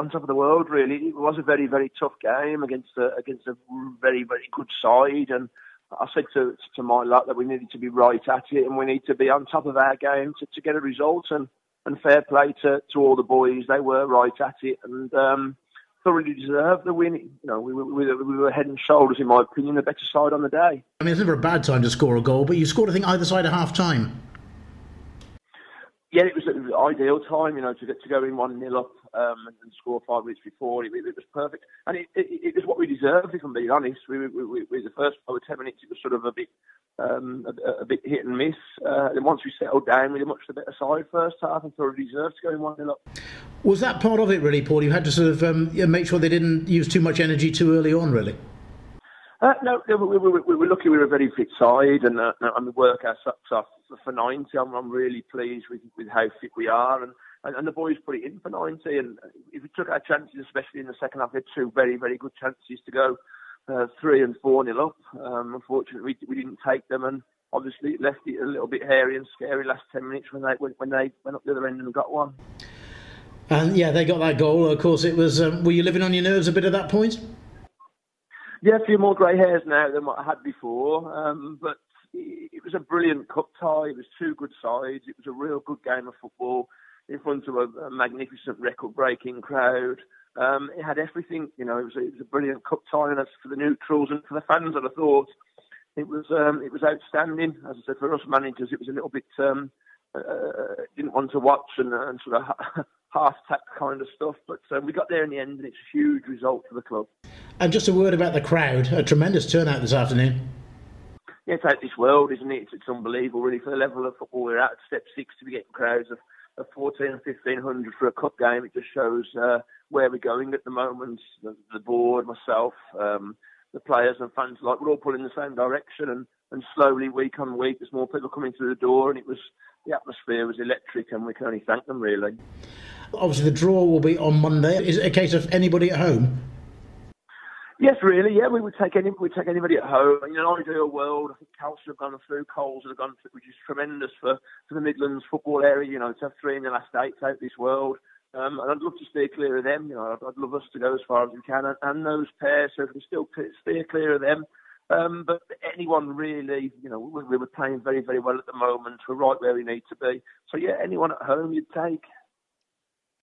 on top of the world. Really, it was a very, very tough game against a very, very good side. And I said to my lot that we needed to be right at it, and we need to be on top of our game to get a result. And fair play to all the boys, they were right at it, and thoroughly deserved the win. We were head and shoulders, in my opinion, the better side on the day. I mean, it's never a bad time to score a goal, but you scored, I think, either side at half time. Yeah, it was the ideal time, to go in 1-0 up and score 5 minutes before. It was perfect, and it was what we deserved. If I'm being honest, we the first 5 or 10 minutes, it was sort of a bit hit and miss. And once we settled down, we were much the better side first half, and thoroughly deserved to go in 1-0 up. Was that part of it, really, Paul? You had to sort of make sure they didn't use too much energy too early on, really. No, we were lucky. We were a very fit side, and we work our socks off for 90. I'm really pleased with how fit we are, and the boys put it in for 90. And if we took our chances, especially in the second half, we had 2 very, very good chances to go 3 and 4-0 up. Unfortunately, we didn't take them, and obviously it left it a little bit hairy and scary last 10 minutes when they went up the other end and got one. And yeah, they got that goal. Of course, it was. Were you living on your nerves a bit at that point? Yeah, a few more grey hairs now than what I had before, but it was a brilliant cup tie. It was 2 good sides. It was a real good game of football in front of a magnificent record-breaking crowd. It had everything, it was a brilliant cup tie, and for the neutrals and for the fans, I thought it was outstanding. As I said, for us managers, it was a little bit didn't want to watch and sort of half-tack kind of stuff, but we got there in the end, and it's a huge result for the club. And just a word about the crowd, a tremendous turnout this afternoon. Yeah, it's out this world, isn't it? It's unbelievable, really, for the level of football we're at step 6 to be getting crowds of 14 and 1,500 for a cup game. It just shows where we're going at the moment. The board, myself, the players and fans alike, we're all pulling in the same direction, and slowly, week on week, there's more people coming through the door, and the atmosphere was electric, and we can only thank them, really. Obviously, the draw will be on Monday. Is it a case of anybody at home? Yes, really. Yeah, we would take anybody at home. In an ideal world, I think Calcio have gone through, Coles have gone through, which is tremendous for the Midlands football area. To have 3 in the last 8 out this world, and I'd love to steer clear of them. I'd love us to go as far as we can, and those pairs, so we can still steer clear of them. But anyone really, we were playing very, very well at the moment. We're right where we need to be. So yeah, anyone at home you'd take.